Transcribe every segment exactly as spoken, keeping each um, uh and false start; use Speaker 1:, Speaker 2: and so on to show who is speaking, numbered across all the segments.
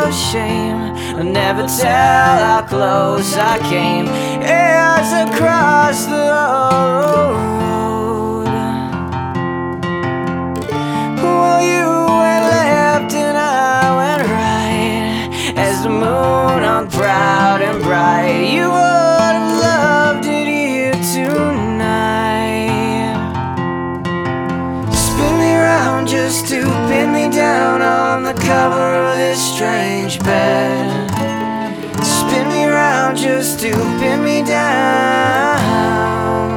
Speaker 1: of shame. I'll never tell how close I came as across the road. Well, you went left and I went right, as the moon hung proud and bright. You would have loved it here tonight. Spin me round just to pin me down on the cover of this strange bed. Spin me round just to pin me down.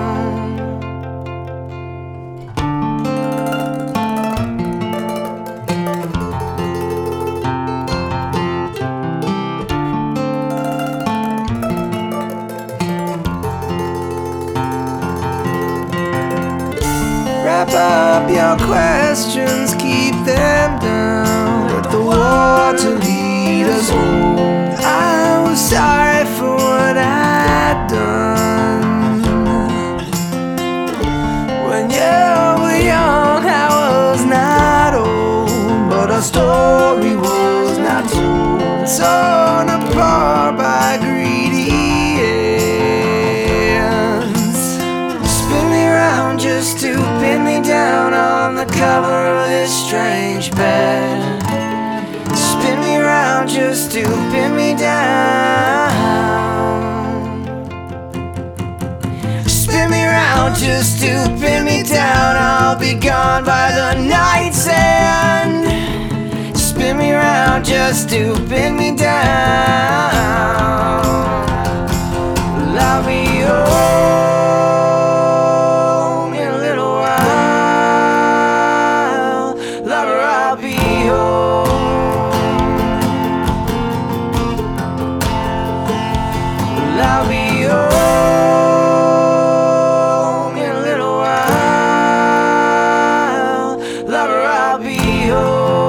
Speaker 1: Wrap up your questions, keep them down. Let the water lead us home. I was sorry for what I'd done. When you were young, I was not old, but our story was not told. Torn apart by greedy hands. Spin me round just to pin me down on the cover of this strange bed. Spin me round just to pin me down. Spin me round just to pin me down. I'll be gone by the night's end. Spin me round just to pin me down. Well, I'll be home in a little while. Lover, I'll be home. I'll be home in a little while. Lover, I'll be home.